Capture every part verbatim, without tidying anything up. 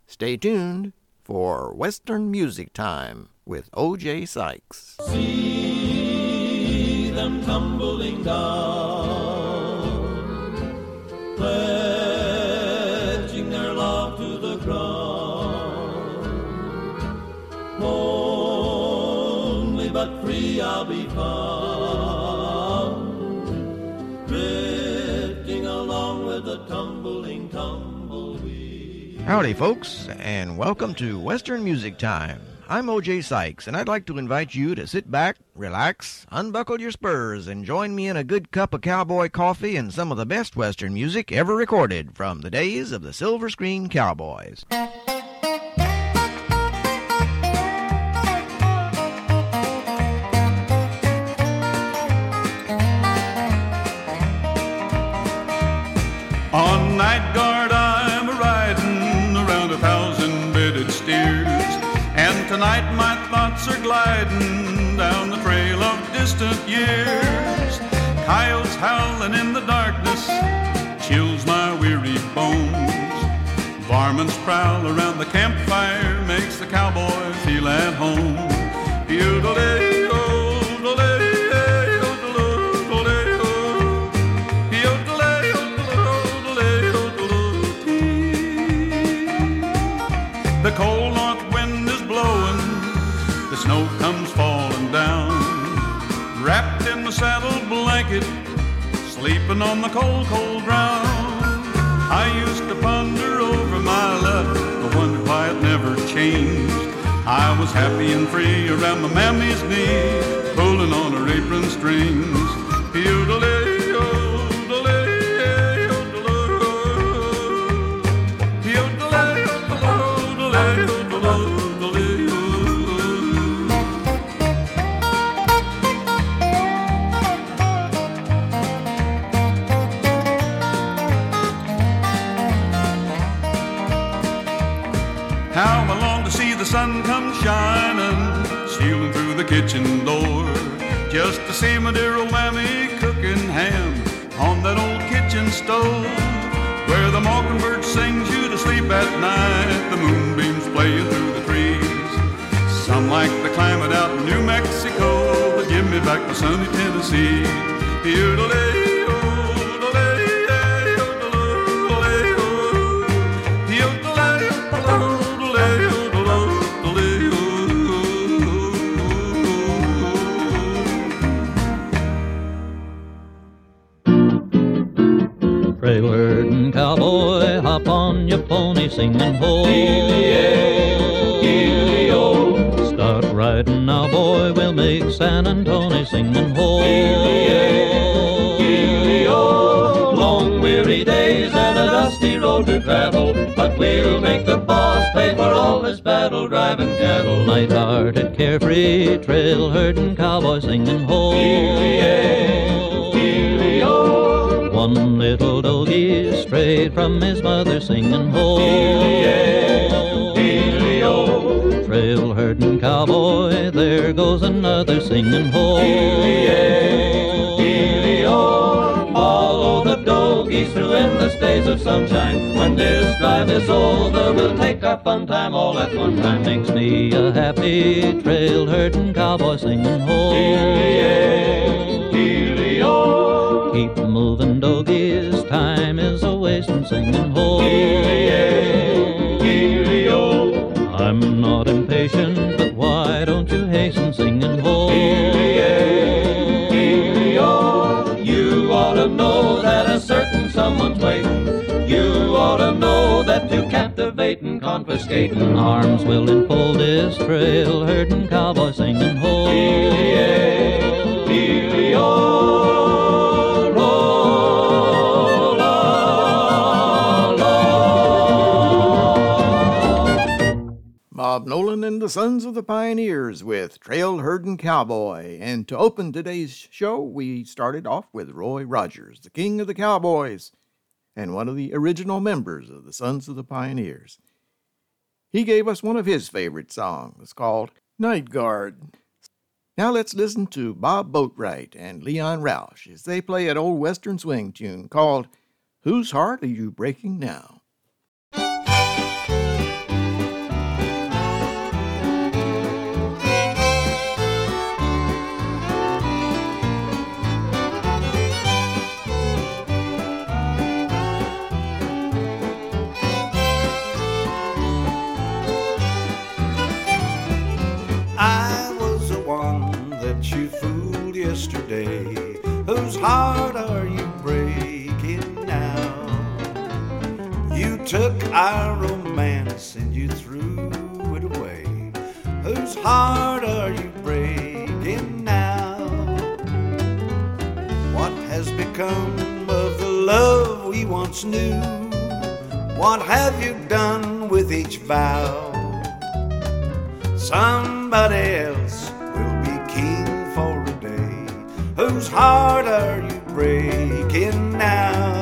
Stay tuned for Western Music Time with O J Sykes. See them tumbling down, pledging their love to the ground. Lonely but free I'll be found, drifting along with the tumbling tumbleweed. Howdy, folks, and welcome to Western Music Time. I'm O J Sykes, and I'd like to invite you to sit back, relax, unbuckle your spurs, and join me in a good cup of cowboy coffee and some of the best Western music ever recorded from the days of the Silver Screen Cowboys. On night guard I'm a-riding around a thousand-bedded steers, and tonight my thoughts are gliding down the trail of distant years. Coyotes howling in the darkness chills my weary bones. Varmints prowl around the campfire makes the cowboy feel at home. The cold north wind is blowing, the snow comes falling down. Wrapped in my saddle blanket, sleeping on the cold, cold ground. I used to ponder over my luck, I wondered why it never changed. I was happy and free around my mammy's knee, pulling on her apron strings. How I long to see the sun come shining, stealing through the kitchen door, just to see my dear old mammy cooking ham on that old kitchen stove, where the mockingbird sings you to sleep at night, the moonbeams playing through the trees. Some like the climate out in New Mexico, but give me back my sunny Tennessee. Trail herding cowboy, hop on your pony, singing ho. Gilly-o, start riding now, boy, we'll make San Antonio, singing ho. Gilly-o, long weary days and a dusty road to travel, but we'll make the boss pay for all this battle driving cattle. Light-hearted, carefree, trail herding cowboy, singing ho. Gilly-o, one little doggy strayed from his mother, singing ho. Gilly-o, trail herding cowboy, there goes another, singing ho. Gilly-o, follow the doggies through endless days of sunshine. When this drive is over, we'll take our fun time all at one time. Makes me a happy trail herding cowboy, singing ho. Gilly-o, keep moving doggies, time is a wasting, singing ho. Gilly-o, I'm not impatient, but why don't you hasten, singing ho. Gilly-o, you ought to know that a certain someone's waiting. You ought to know that to captivate and confiscate and arms will enfold this trail herding cowboy, singing ho. Gilly-o, Bob Nolan and the Sons of the Pioneers with Trail Herdin' Cowboy. And to open today's show, we started off with Roy Rogers, the king of the cowboys, and one of the original members of the Sons of the Pioneers. He gave us one of his favorite songs called Night Guard. Now let's listen to Bob Boatwright and Leon Roush as they play an old Western swing tune called Whose Heart Are You Breaking Now? yesterday? Whose heart are you breaking now? You took our romance and you threw it away. Whose heart are you breaking now? What has become of the love we once knew? What have you done with each vow? Somebody else will be king for a day. Whose heart are you breaking now?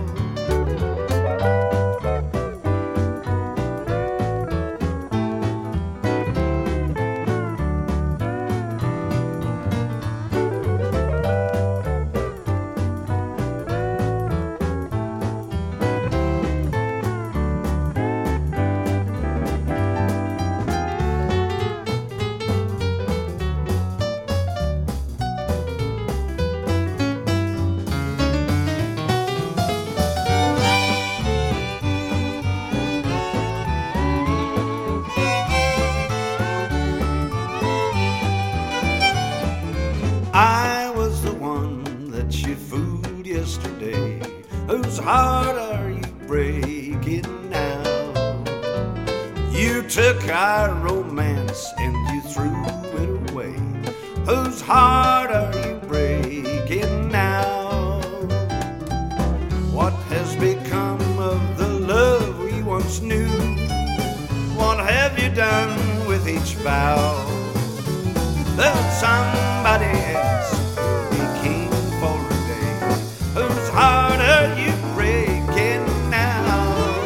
I was the one that you fooled yesterday. Whose heart are you breaking now? You took our romance and you threw it away. Whose heart are you breaking now? What has become of the love we once knew? What have you done with each vow? That somebody else will be king for a day. Whose heart are you breaking now?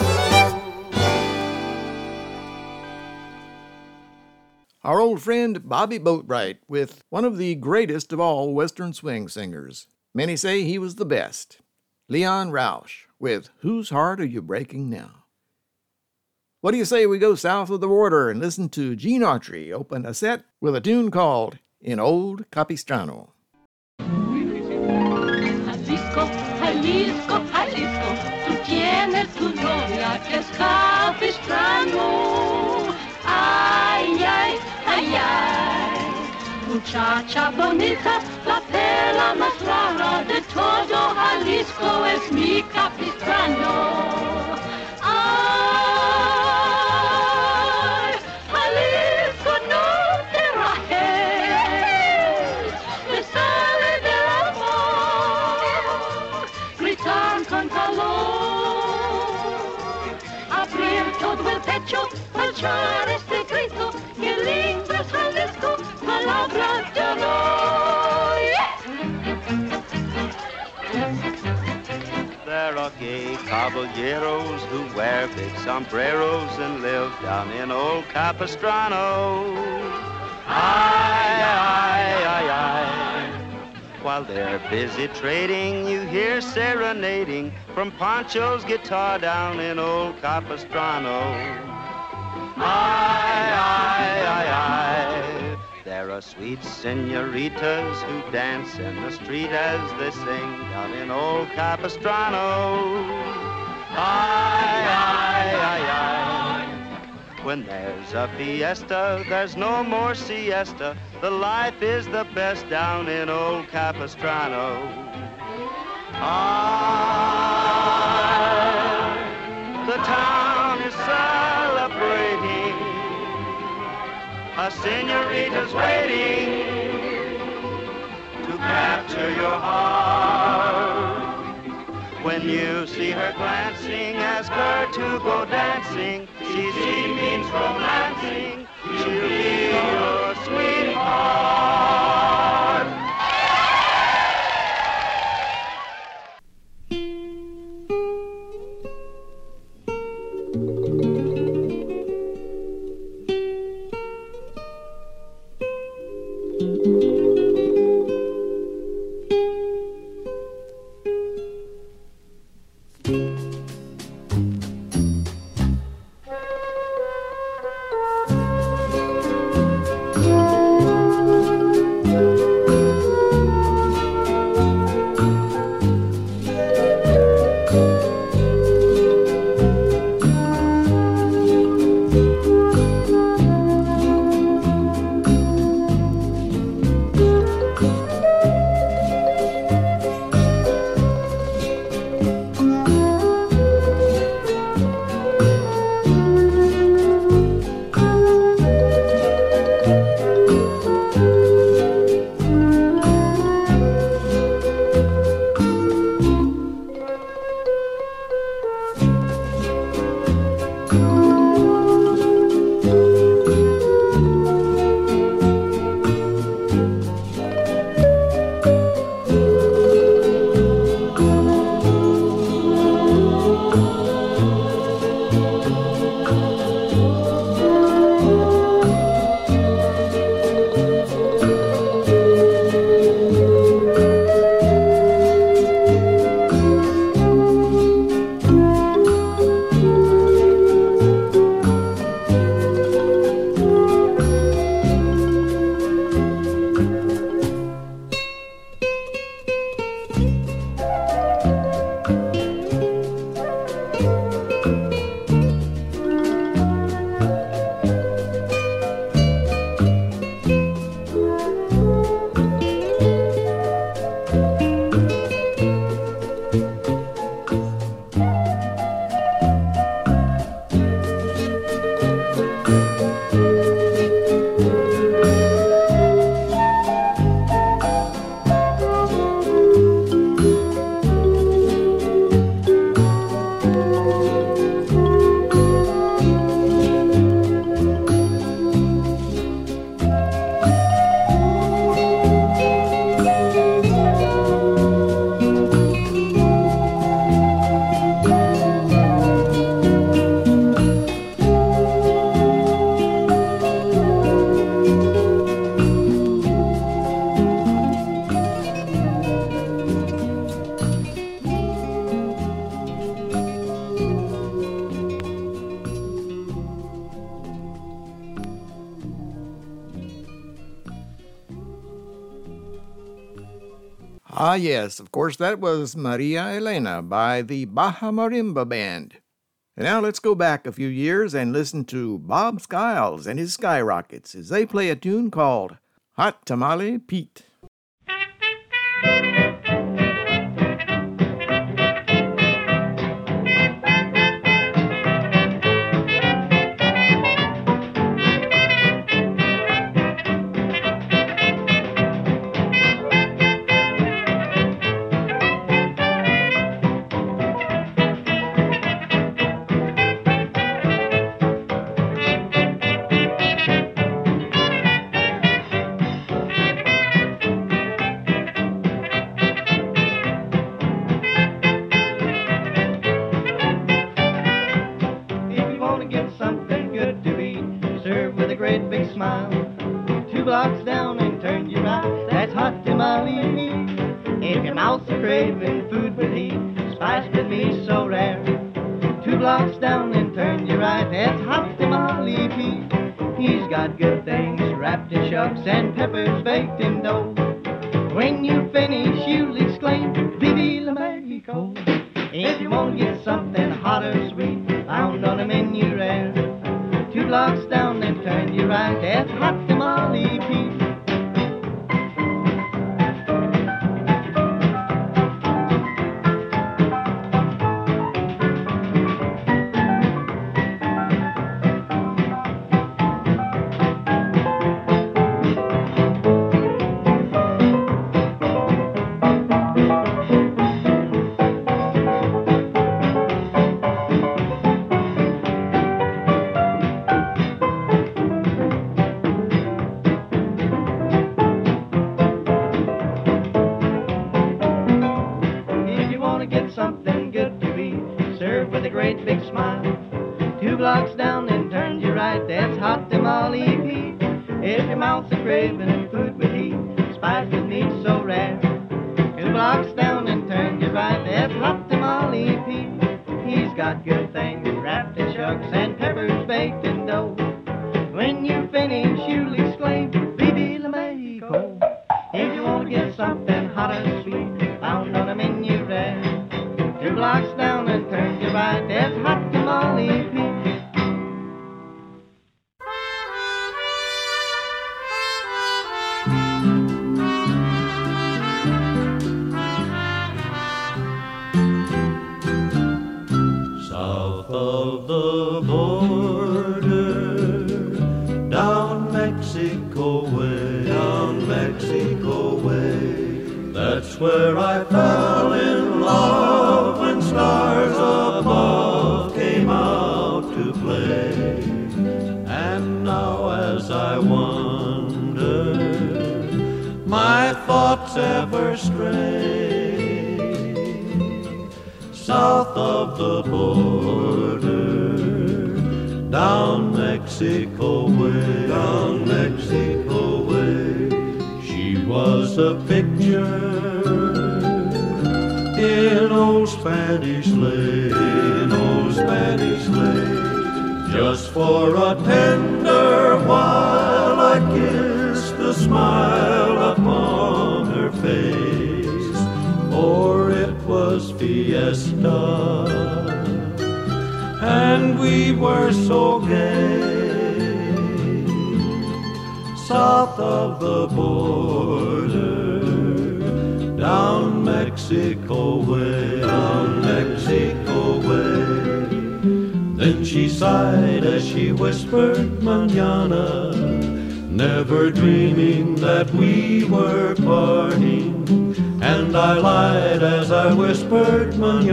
Our old friend Bobby Boatwright with one of the greatest of all Western swing singers. Many say he was the best. Leon Roush with Whose Heart Are You Breaking Now? What do you say we go south of the border and listen to Gene Autry open a set with a tune called In Old Capistrano? Jalisco, Jalisco, Jalisco, tú tienes tu novia que es Capistrano. Ay, ay, ay, ay, muchacha bonita, la perla más rara de todo Jalisco es mi Capistrano. Marchar este grito, que lindo es Jalisco, palabra de honor. There are gay caballeros who wear big sombreros and live down in old Capistrano. Ay, ay, ay, ay. While they're busy trading, you hear serenading from Pancho's guitar down in old Capistrano. Ay, ay, ay, ay. There are sweet senoritas who dance in the street as they sing down in old Capistrano. Ay, ay, ay, ay. When there's a fiesta, there's no more siesta. The life is the best down in old Capistrano. Ah, the town is celebrating. A senorita's waiting to capture your heart. When you see her glancing, ask her to go dancing. She, she means romancing. She'll be your sweetheart. Ah, yes, of course, that was Maria Elena by the Baja Marimba Band. And now let's go back a few years and listen to Bob Skiles and his Skyrockets as they play a tune called Hot Tamale Pete. And peppers baked in dough. When you finish, you'll exclaim, Viva la Mexico. If you want to get something hot or sweet, found on a menu rare. Two blocks down and turn you right, that's Hot Tamale Pete. Whispered mañana, never dreaming that we were parting. And I lied as I whispered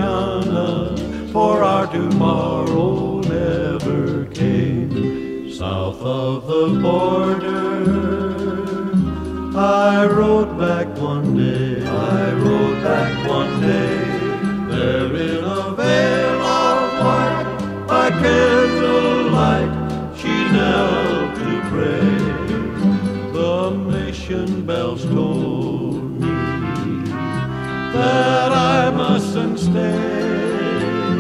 mañana, for our tomorrow never came. South of the border, I rode back one day, I rode back one day, there in a veil of white, by candlelight, she knelt to pray. The mission bells told me that I mustn't stay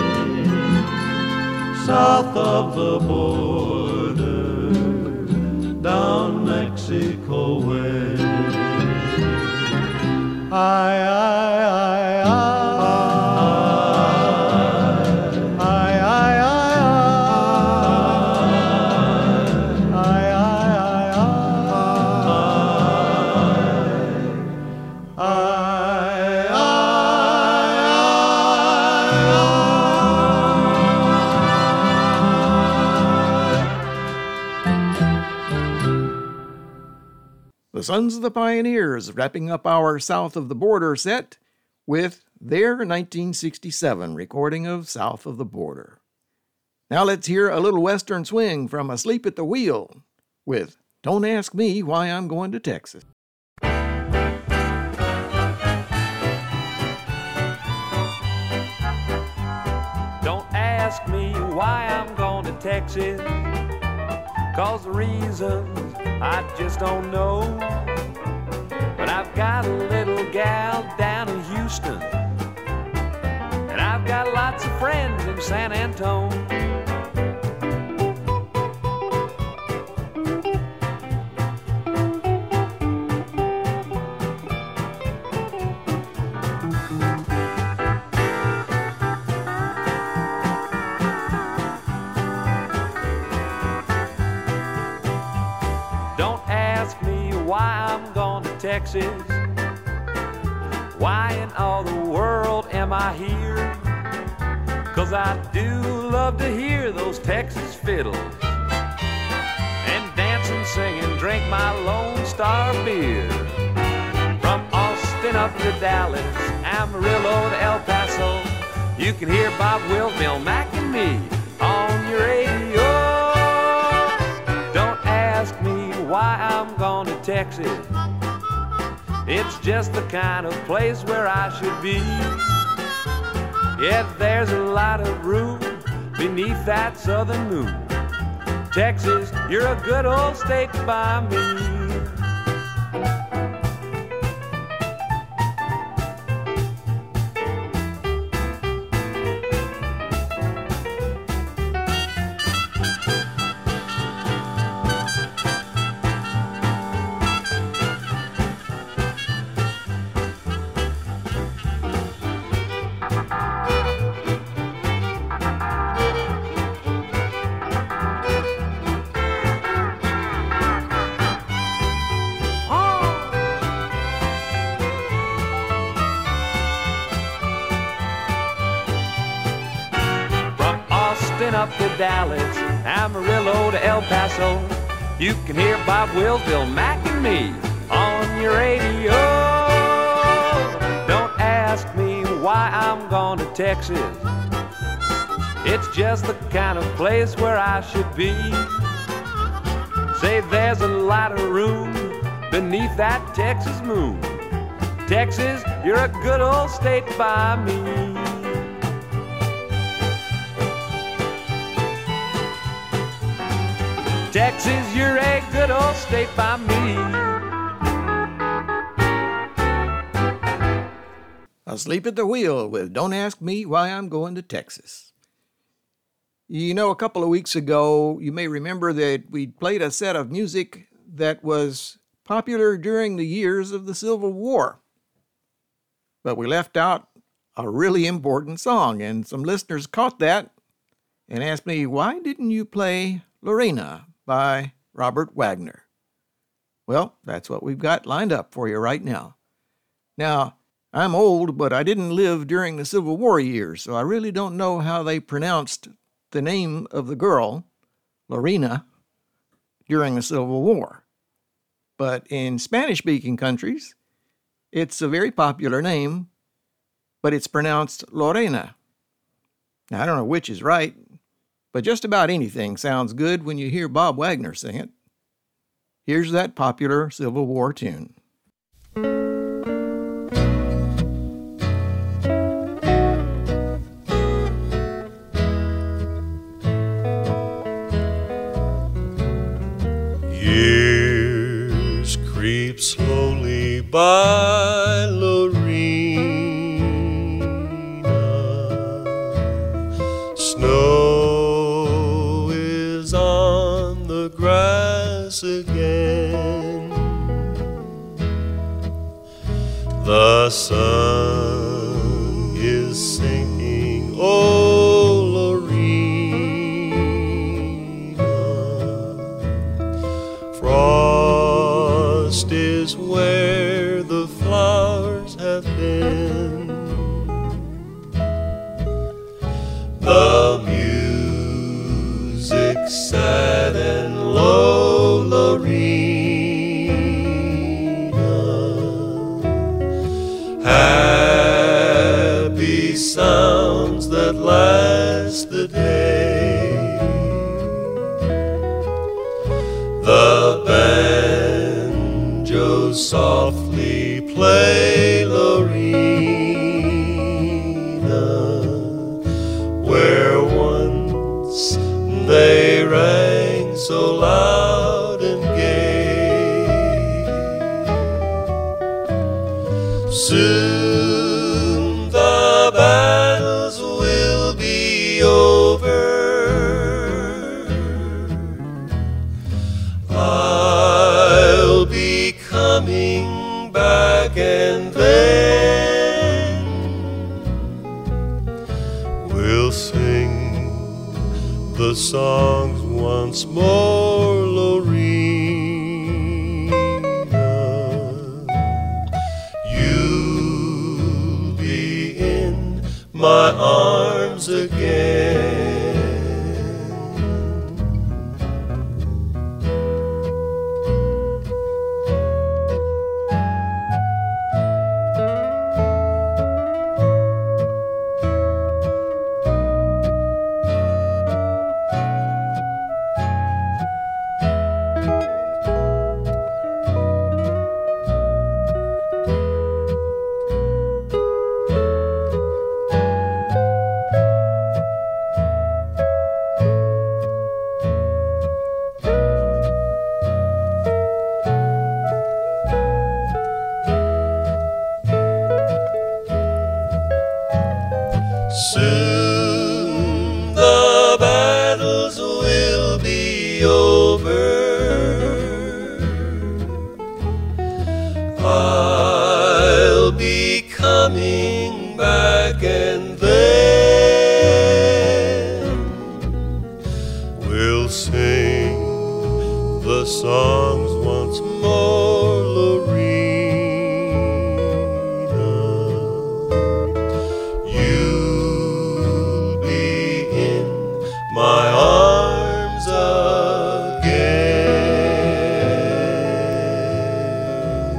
south of the border, down Mexico way. I the Sons of the Pioneers, wrapping up our South of the Border set with their nineteen sixty-seven recording of South of the Border. Now let's hear a little Western swing from Asleep at the Wheel with Don't Ask Me Why I'm Going to Texas. Don't ask me why I'm going to Texas, 'cause the reasons I just don't know. But I've got a little gal down in Houston, and I've got lots of friends in San Antone. Why I'm going to Texas, why in all the world am I here? 'Cause I do love to hear those Texas fiddles and dance and sing and drink my Lone Star beer. From Austin up to Dallas, Amarillo to El Paso, you can hear Bob Wills, Bill Mack and me on your radio. Don't ask me why I'm going to Texas, it's just the kind of place where I should be. Yeah, there's a lot of room beneath that southern moon. Texas, you're a good old state by me. Up to Dallas, Amarillo to El Paso, you can hear Bob Wills, Bill Mack and me on your radio. Don't ask me why I'm going to Texas, it's just the kind of place where I should be. Say there's a lot of room beneath that Texas moon. Texas, you're a good old state by me. Texas, you're a good old state by me. Asleep at the Wheel with Don't Ask Me Why I'm Going to Texas. You know, a couple of weeks ago, you may remember that we played a set of music that was popular during the years of the Civil War. But we left out a really important song, and some listeners caught that and asked me, why didn't you play Lorena by Robert Wagner? Well, that's what we've got lined up for you right now. Now, I'm old, but I didn't live during the Civil War years, so I really don't know how they pronounced the name of the girl, Lorena, during the Civil War. But in Spanish-speaking countries, it's a very popular name, but it's pronounced Lorena. Now, I don't know which is right, but just about anything sounds good when you hear Bob Wagner sing it. Here's that popular Civil War tune. Years creep slowly by, Lorena. Snow is on the grass again. The sun is sinking, oh Lorena. Frost is where the flowers have been. The music sad and low, Lorena. So softly play, Lorena, where once they rang so loud and gay. Soon the battles will be over. I'll be coming back, and then we'll sing the songs once more, Lorena. You'll be in my arms again. Soon the battles will be over. I'll be coming back, and then we'll sing the songs once more, Lorena. My arms again.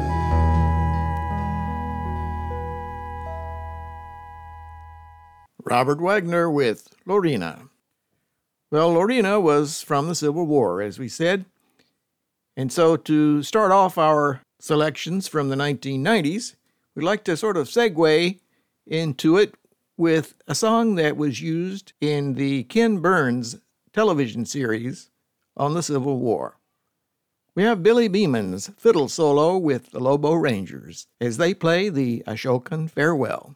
Robert Wagner with Lorena. Well, Lorena was from the Civil War, as we said. And so to start off our selections from the nineteen nineties, we'd like to sort of segue into it with a song that was used in the Ken Burns television series on the Civil War. We have Billy Beeman's fiddle solo with the Lobo Rangers as they play the Ashokan Farewell.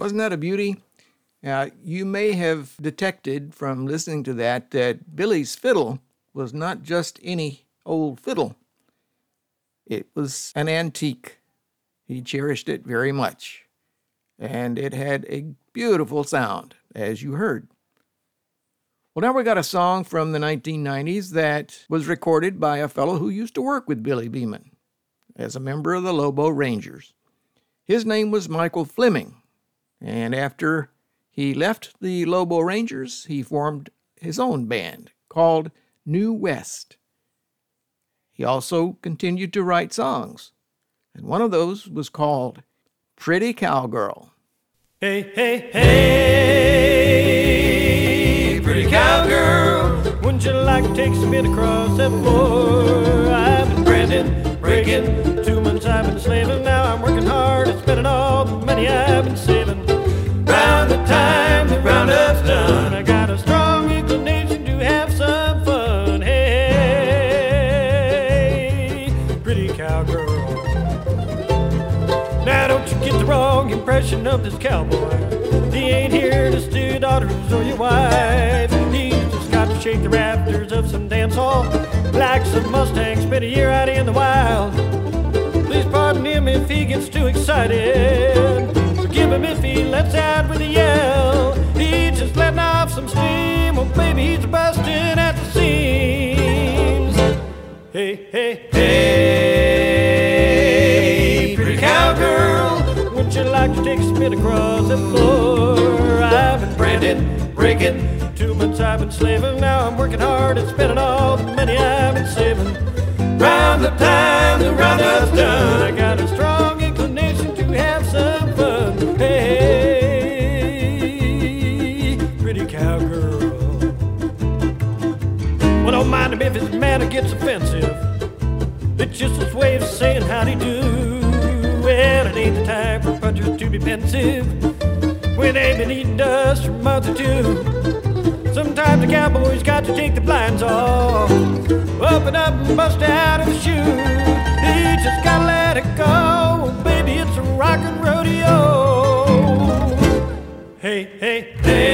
Wasn't that a beauty? Now, you may have detected from listening to that that Billy's fiddle was not just any old fiddle. It was an antique. He cherished it very much. And it had a beautiful sound, as you heard. Well, now we got a song from the nineteen nineties that was recorded by a fellow who used to work with Billy Beeman as a member of the Lobo Rangers. His name was Michael Fleming, and after he left the Lobo Rangers, he formed his own band called New West. He also continued to write songs, and one of those was called Pretty Cowgirl. Hey, hey, hey, pretty cowgirl, wouldn't you like to take some bit across that floor? I've been branding, breaking, two months I've been slaving, now I'm working hard and spending all the money I've been saving. Round the time the roundup's done, I got a strong inclination to have some fun. Hey, pretty cowgirl. Now don't you get the wrong impression of this cowboy. He ain't here to steal your daughters or your wife. He's just got to shake the rafters of some dance hall like some Mustang spent a year out in the wild. Please pardon him if he gets too excited. Forgive him if he lets out with a yell. He's just letting off some steam. Oh baby, he's busting at the seams. Hey, hey, hey, pretty cowgirl, would you like to take a spin across the floor? I've been branding, breaking, two months I've been slaving, now I'm working hard and spending all the money I've been saving. Round the time the roundup's done, I got a strong inclination to have some fun. Hey, pretty cowgirl. Well, don't mind him if his manner gets offensive. It's just his way of saying howdy do. Well, it ain't the time for punchers to be pensive when they've been eating dust for a month or two. Sometimes the cowboy's got to take the blinds off, open up and bust out of the chute. He just gotta let it go, baby, it's a rockin' rodeo. Hey, hey,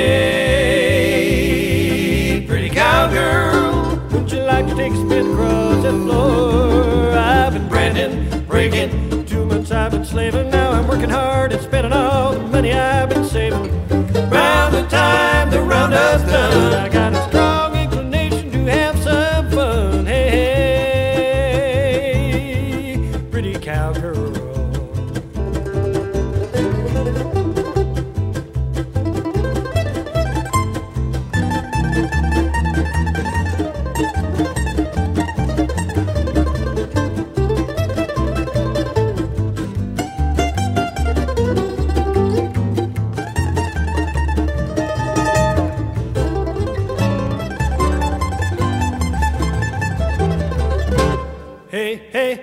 hey, pretty cowgirl, would you like to take a spin across that floor? I've been branding, breaking, two months I've been slaving, now I'm working hard and spending all the money I've been saving. Round the time the roundup's done, I got a strong inclination to have some fun. Hey, pretty cowgirl. Hey, hey,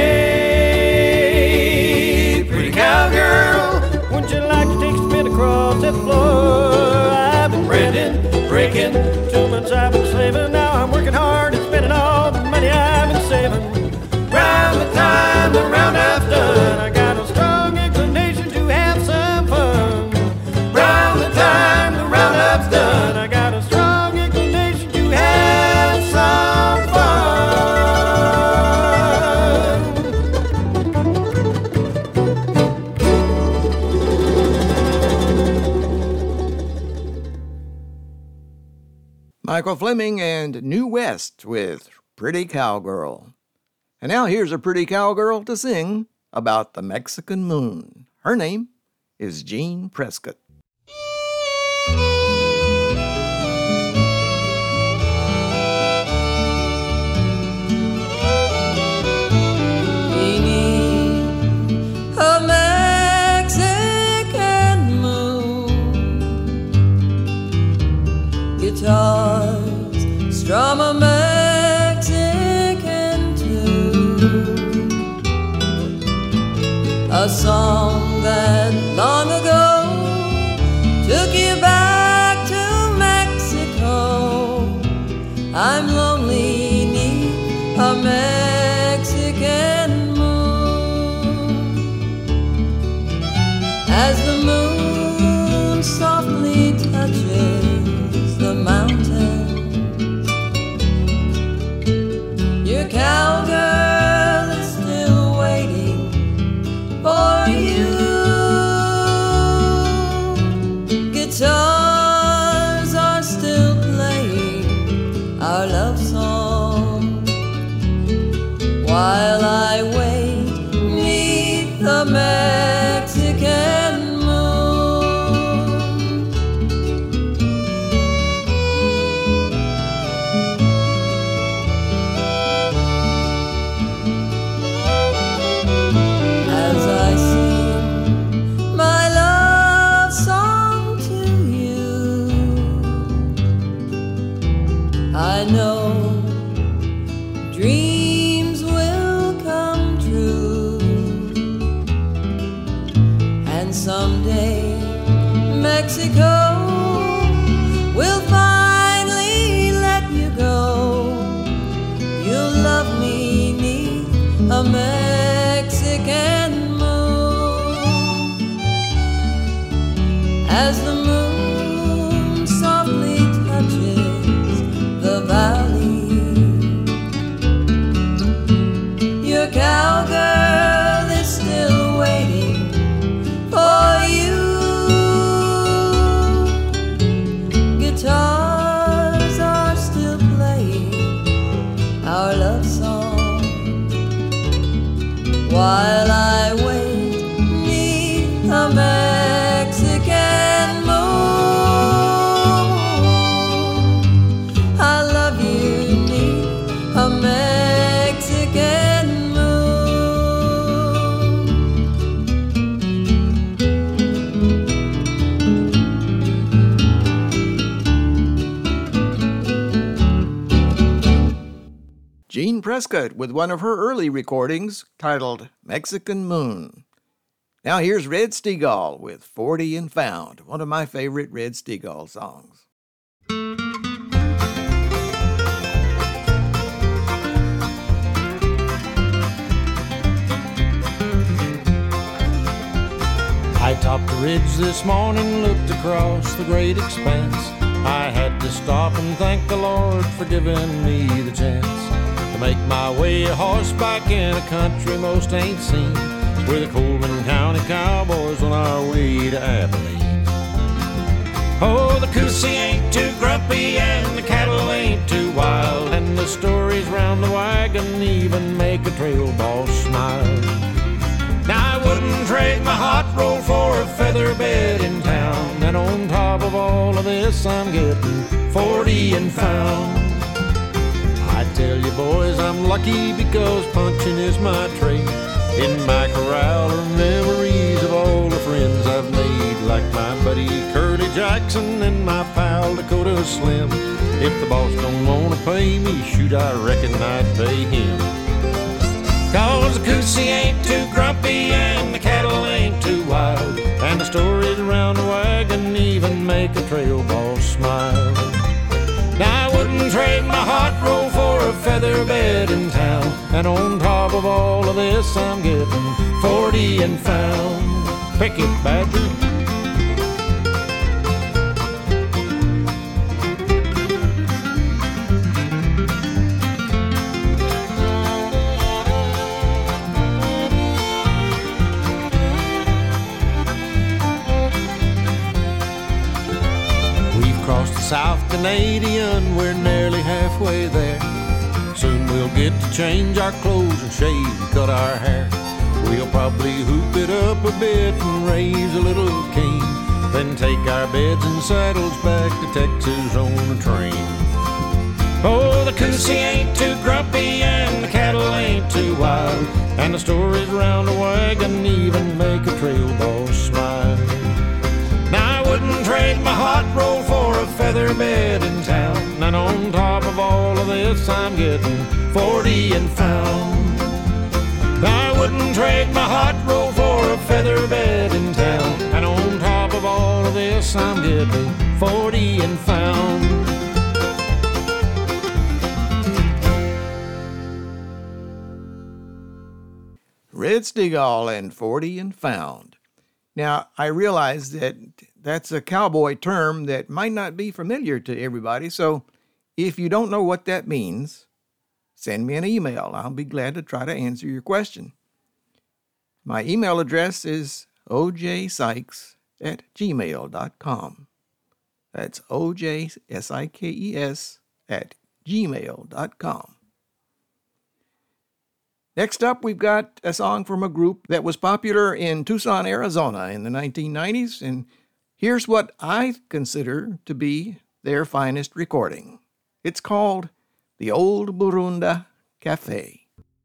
hey, pretty cowgirl, wouldn't you like to take a spin across that floor? I've been branding, breaking, two months I've been slaving, now I'm working hard and spending all the money I've been saving. Round the time the roundup's done, I got a strong inclination to have some fun. Round the time the roundup's done, I got a strong inclination to have some fun. Michael Fleming and New West with Pretty Cowgirl. And now here's a pretty cowgirl to sing about the Mexican moon. Her name is Jean Prescott. A Mexican moon, guitars strum a Mexican tune, a song that long ago took you back to Mexico. I'm lonely neath a Mexican moon, as the moon our love song. While I wait 'neath the Mexican moon, as I sing my love song to you, I know dreams will come true, and someday Mexico will finally let you go. You'll love me 'neath a Mexican moon, as the moon softly touches the valley. Your cowgirl is still waiting for you. Guitars are still playing our love song, while I wait 'neath a Mexican moon. I love you 'neath a Mexican Jean Prescott with one of her early recordings titled Mexican Moon. Now here's Red Steagall with forty and Found, one of my favorite Red Steagall songs. I topped the ridge this morning, looked across the great expanse. I had to stop and thank the Lord for giving me the chance to make my way a horseback in a country most ain't seen. We're the Coleman County Cowboys on our way to Abilene. Oh, the Coosie ain't too grumpy and the cattle ain't too wild, and the stories round the wagon even make a trail boss smile. Now I wouldn't trade my hot roll for a feather bed in town, and on top of all of this I'm getting forty and found. I tell you boys, I'm lucky because punching is my trade. In my corral are memories of all the friends I've made, like my buddy Curly Jackson and my pal Dakota Slim. If the boss don't want to pay me, shoot, I reckon I'd pay him. Cause the Coosie ain't too grumpy and the cattle ain't too wild, and the stories around the wagon even make a trail boss smile. Now I wouldn't trade my hot roll for a feather bed in town, and on top of all of this I'm getting forty and found. Pick it, Badger. South Canadian, we're nearly halfway there. Soon we'll get to change our clothes and shave and cut our hair. We'll probably hoop it up a bit and raise a little cane, then take our beds and saddles back to Texas on the train. Oh, the Coosie ain't too grumpy and the cattle ain't too wild, and the stories around the wagon even make a trail boss smile. Now I wouldn't trade my hot roll for a feather bed in town, and on top of all of this I'm getting forty and found. Now I wouldn't trade my hot roll for a feather bed in town, and on top of all of this I'm getting forty and found. Red Steagall and forty and Found. Now, I realize that that's a cowboy term that might not be familiar to everybody, so if you don't know what that means, send me an email. I'll be glad to try to answer your question. My email address is o j sykes at gmail dot com. That's O J S I K E S at gmail dot com. Next up, we've got a song from a group that was popular in Tucson, Arizona in the nineteen nineties, and here's what I consider to be their finest recording. It's called The Old Burunda Cafe.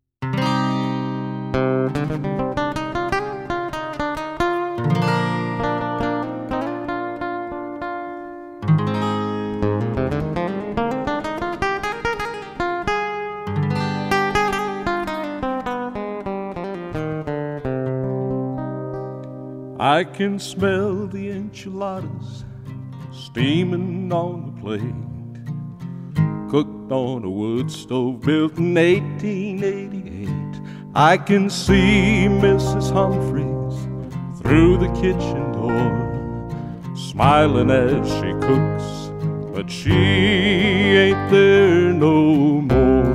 I can smell the enchiladas steaming on the plate, cooked on a wood stove built in eighteen eighty-eight. I can see Missus Humphreys through the kitchen door, smiling as she cooks, but she ain't there no more.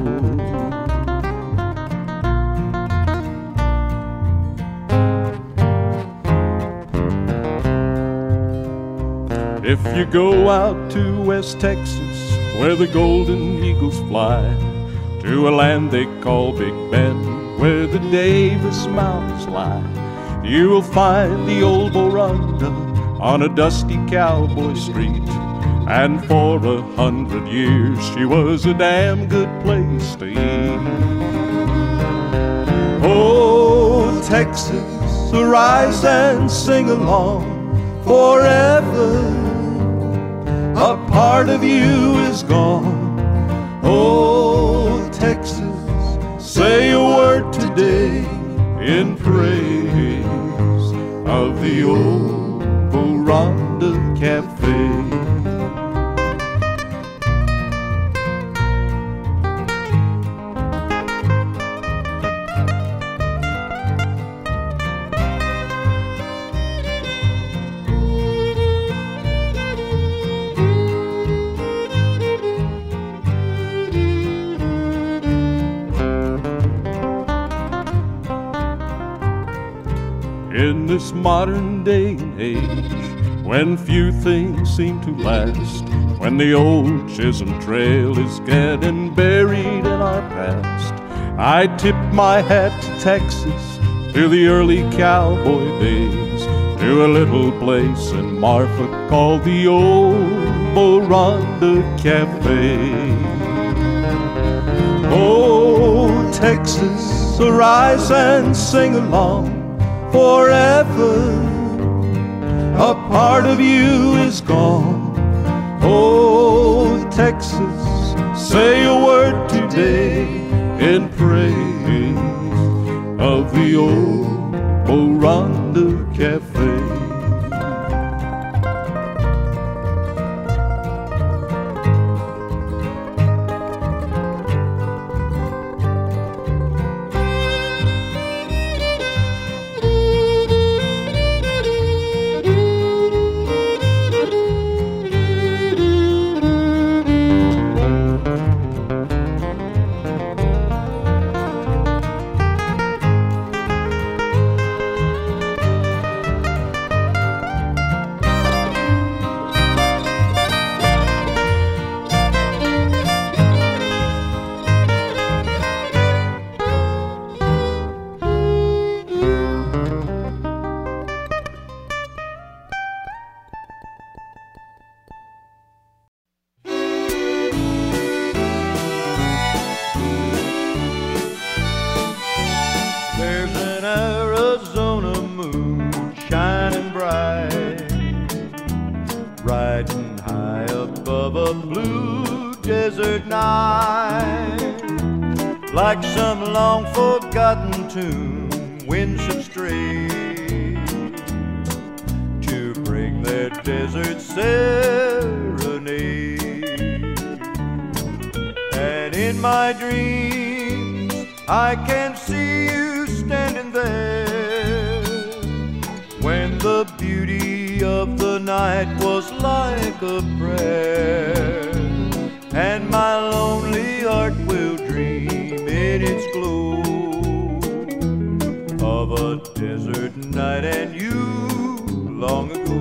If you go out to West Texas, where the golden eagles fly, to a land they call Big Bend, where the Davis Mountains lie, you will find the old Borunda on a dusty cowboy street. And for a hundred years she was a damn good place to eat. Oh, Texas, arise and sing along forever. A part of you is gone. Oh, Texas, say a word today in praise of the old Borunda Cafe. In this modern day and age, when few things seem to last, when the old Chisholm Trail is getting buried in our past, I tip my hat to Texas, to the early cowboy days, to a little place in Marfa called the old Borunda Cafe. Oh, Texas, arise and sing along forever. A part of you is gone. Oh, Texas, say a word today in praise of the old Borunda Cafe. Like some long-forgotten tune, winds have strayed to bring their desert serenade. And in my dreams, I can see you standing there, when the beauty of the night was like a prayer, and my lonely heart will dream in its glow of a desert night and you long ago.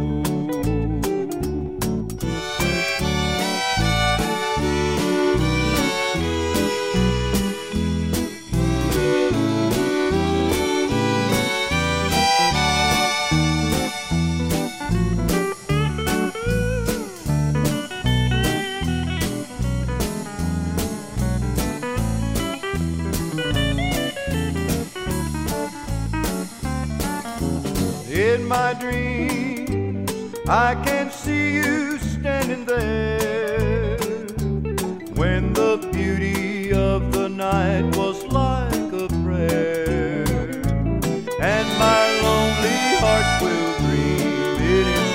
In my dreams, I can see you standing there when the beauty of the night was like a prayer, and my lonely heart will dream in its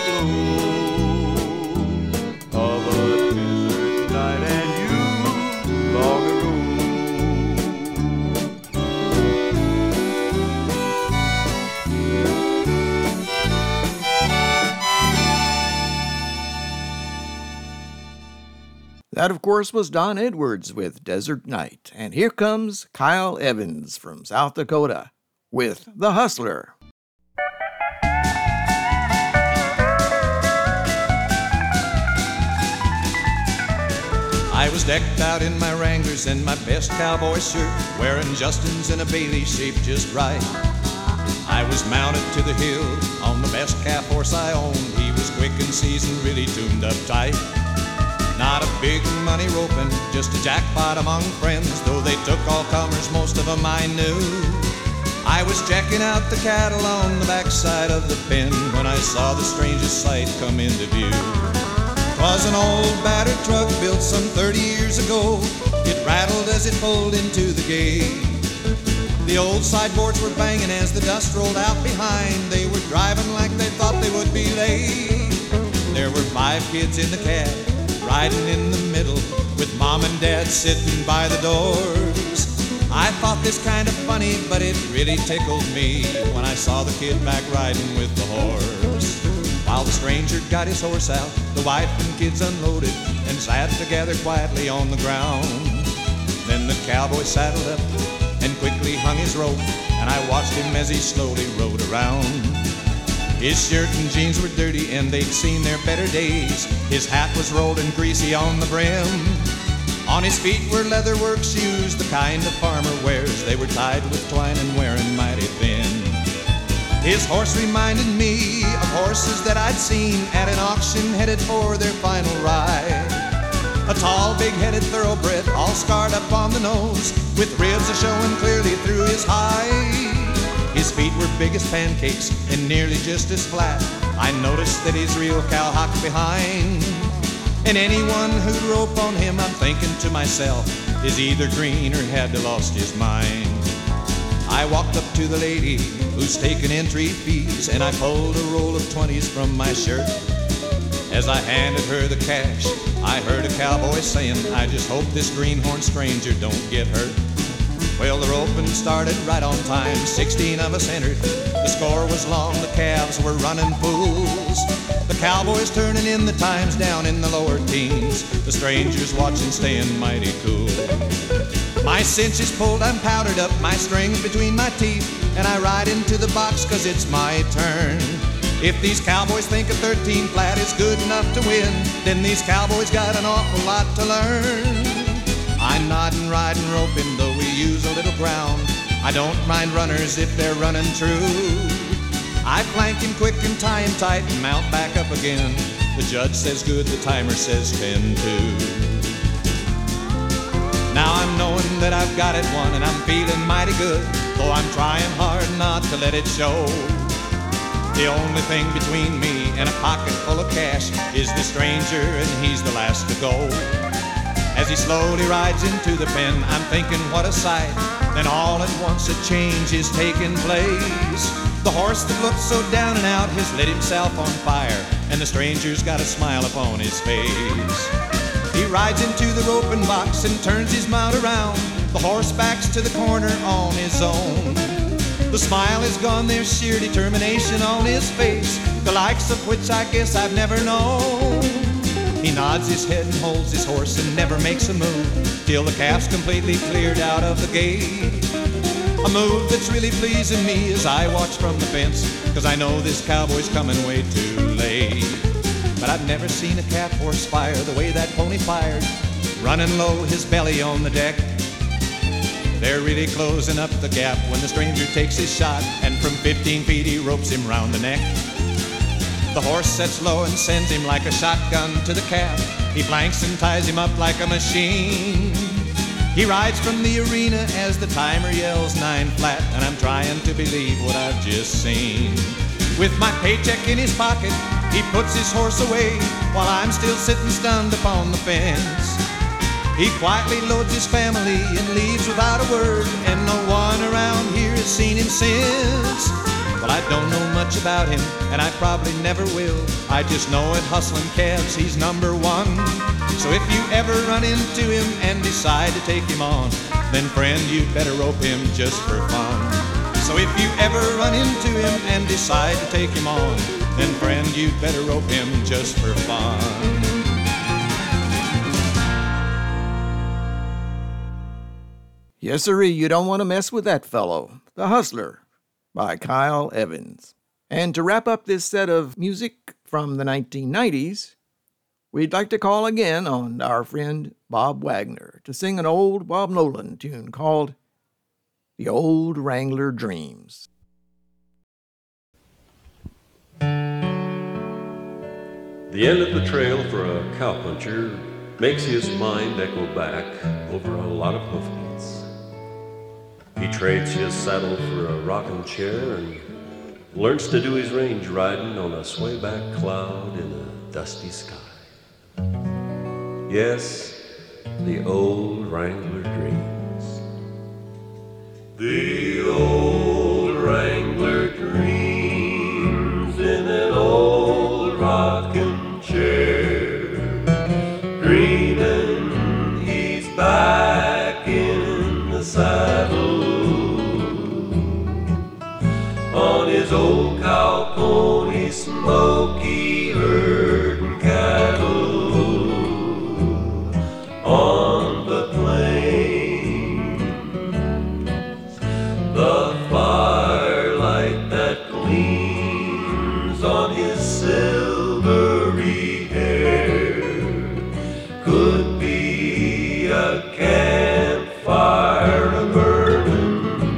glow of a desert night and you long ago. That, of course, was Don Edwards with Desert Night. And here comes Kyle Evans from South Dakota with The Hustler. I was decked out in my Wranglers and my best cowboy shirt, wearing Justin's in a Bailey shape just right. I was mounted to the hill on the best calf horse I owned. He was quick and seasoned, really tuned up tight. Not a big money roping, just a jackpot among friends. Though they took all comers, most of them I knew. I was checking out the cattle on the backside of the pen when I saw the strangest sight come into view. 'Twas an old battered truck built some thirty years ago. It rattled as it pulled into the gate. The old sideboards were banging as the dust rolled out behind. They were driving like they thought they would be late. There were five kids in the cab, riding in the middle, with mom and dad sitting by the doors. I thought this kind of funny, but it really tickled me when I saw the kid back riding with the horse. While the stranger got his horse out, the wife and kids unloaded and sat together quietly on the ground. Then the cowboy saddled up and quickly hung his rope, and I watched him as he slowly rode around. His shirt and jeans were dirty and they'd seen their better days. His hat was rolled and greasy on the brim. On his feet were leatherwork shoes, the kind a farmer wears. They were tied with twine and wearing mighty thin. His horse reminded me of horses that I'd seen at an auction headed for their final ride. A tall, big-headed thoroughbred, all scarred up on the nose, with ribs a-showing clearly through his hide. His feet were big as pancakes and nearly just as flat. I noticed that his real cow hocked behind. And anyone who'd rope on him, I'm thinking to myself, is either green or had to lost his mind. I walked up to the lady who's taking entry fees, and I pulled a roll of twenties from my shirt. As I handed her the cash, I heard a cowboy saying, I just hope this greenhorn stranger don't get hurt. Well, the roping started right on time, sixteen of us entered. The score was long, the calves were running fools. The cowboys turning in the times down in the lower teens. The strangers watching staying mighty cool. My cinch is pulled, I'm powdered up, my strings between my teeth, and I ride into the box 'cause it's my turn. If these cowboys think a thirteen flat is good enough to win, then these cowboys got an awful lot to learn. I'm nodding, riding, roping, though we use a little ground. I don't mind runners if they're running true. I flank him quick and tie him tight and mount back up again. The judge says good, the timer says ten two. Now I'm knowing that I've got it won and I'm feeling mighty good, though I'm trying hard not to let it show. The only thing between me and a pocket full of cash is the stranger, and he's the last to go. As he slowly rides into the pen, I'm thinking what a sight. Then all at once a change is taking place. The horse that looked so down and out has lit himself on fire, and the stranger's got a smile upon his face. He rides into the roping box and turns his mount around. The horse backs to the corner on his own. The smile is gone, there's sheer determination on his face, the likes of which I guess I've never known. He nods his head and holds his horse and never makes a move till the calf's completely cleared out of the gate. A move that's really pleasing me as I watch from the fence, 'cause I know this cowboy's coming way too late. But I've never seen a calf horse fire the way that pony fired, running low, his belly on the deck. They're really closing up the gap when the stranger takes his shot, and from fifteen feet he ropes him round the neck. The horse sets low and sends him like a shotgun to the calf. He flanks and ties him up like a machine. He rides from the arena as the timer yells nine flat, and I'm trying to believe what I've just seen. With my paycheck in his pocket, he puts his horse away while I'm still sitting stunned upon the fence. He quietly loads his family and leaves without a word, and no one around here has seen him since. Well, I don't know much about him, and I probably never will. I just know at hustling cabs he's number one. So if you ever run into him and decide to take him on, then friend, you'd better rope him just for fun. So if you ever run into him and decide to take him on, then friend, you'd better rope him just for fun. Yes, sirree, you don't want to mess with that fellow. The Hustler by Kyle Evans. And to wrap up this set of music from the nineteen nineties, we'd like to call again on our friend Bob Wagner to sing an old Bob Nolan tune called The Old Wrangler Dreams. The end of the trail for a cowpuncher makes his mind echo back over a lot of hoofbeats. He trades his saddle for a rocking chair and learns to do his range riding on a swayback cloud in a dusty sky. Yes, the old Wrangler dreams. The old Wrangler dreams in an old rocking chair, dreaming he's back in the saddle on his old cow pony, Smoky, herding cattle on the plains. The firelight that gleams on his silvery hair could be a campfire a-burning.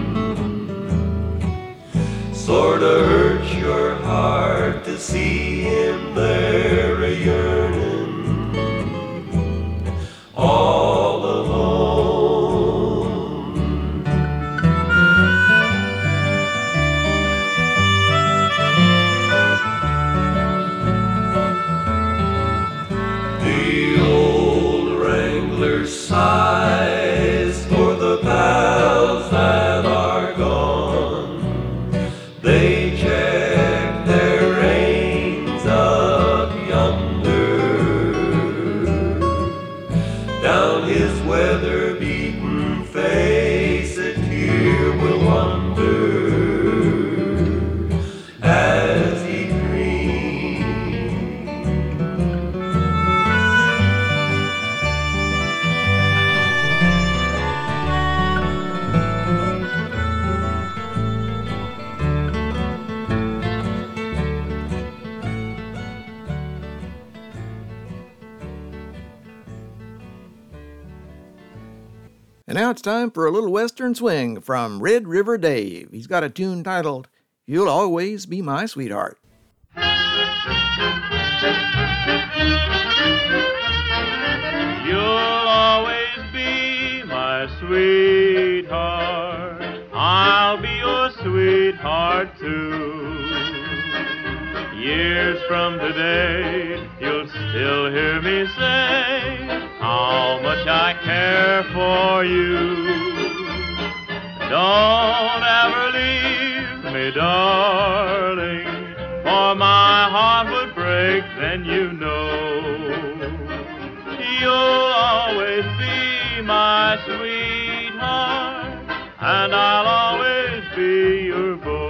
Sorta hurts your heart to see him there a-yearning all alone. The old Wrangler sighs for the pals that are gone. They check their reins up yonder. Down his weather-beaten face a tear will wander as he And now it's time for a little Western swing from Red River Dave. He's got a tune titled, You'll Always Be My Sweetheart. You'll always be my sweetheart. I'll be your sweetheart too. Years from today, you'll still hear me say how much I care for you. Don't ever leave me, darling, for my heart would break, then you know. You'll always be my sweetheart, and I'll always be your beau.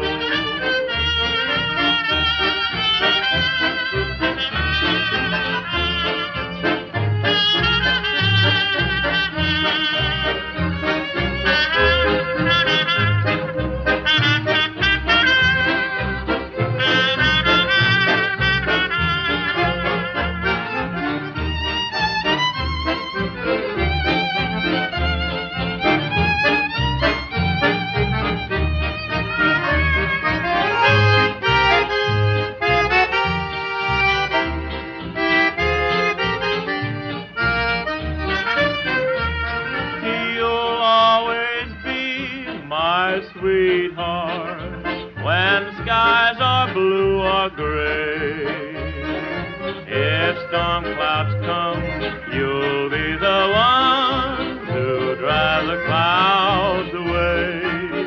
Sweetheart, when skies are blue are gray. If storm clouds come, you'll be the one to drive the clouds away.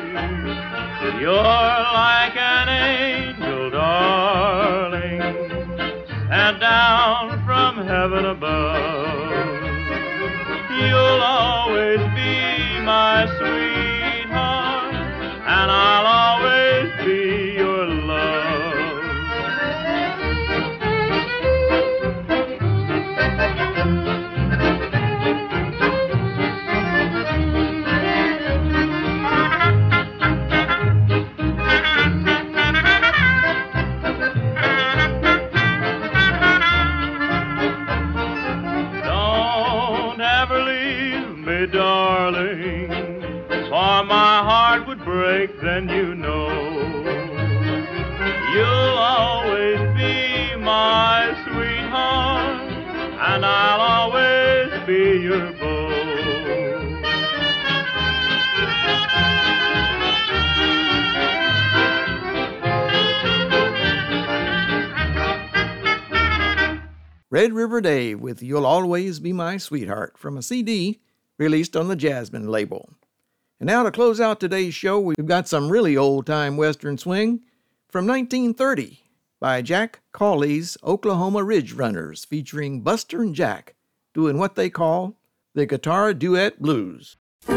You're like an angel, darling, sent down from heaven above. You'll always be my sweetheart, and I'll always be your love. Darling, for my heart would break, then you know you'll always be my sweetheart, and I'll always be your beau. Red River Dave with You'll Always Be My Sweetheart from a C D released on the Jasmine label. And now to close out today's show, we've got some really old-time Western swing from nineteen thirty by Jack Cawley's Oklahoma Ridge Runners, featuring Buster and Jack doing what they call the Guitar Duet Blues.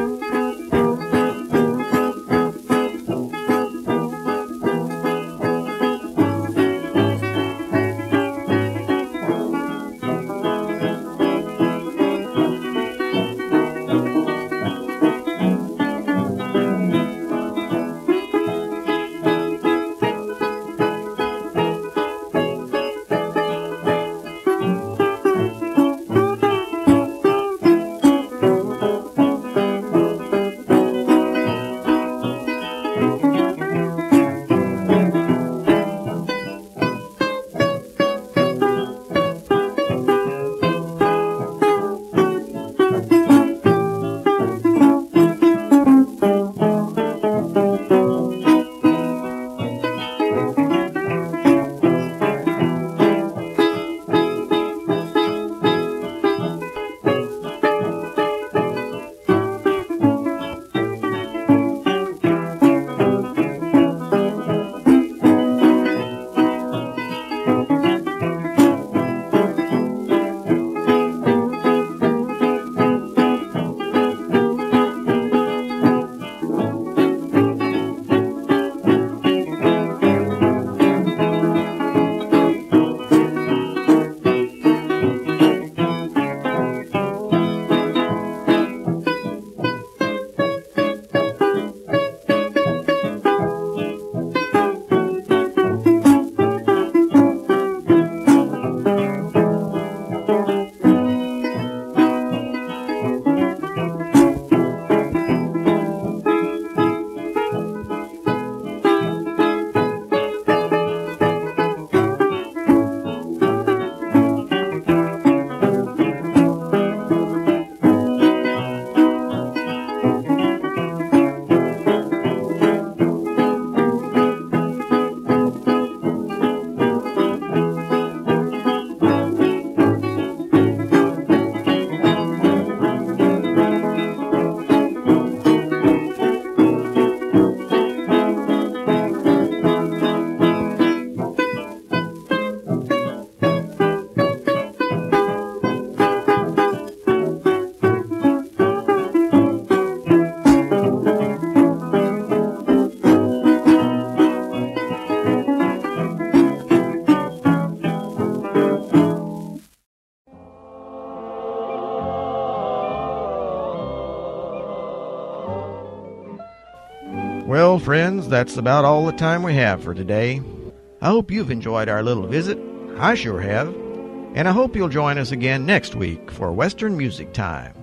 Well, friends, that's about all the time we have for today. I hope you've enjoyed our little visit. I sure have. And I hope you'll join us again next week for Western Music Time.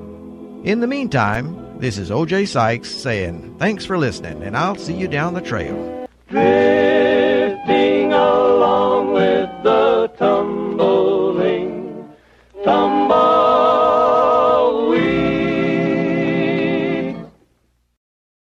In the meantime, this is O J Sykes saying thanks for listening, and I'll see you down the trail. Hey.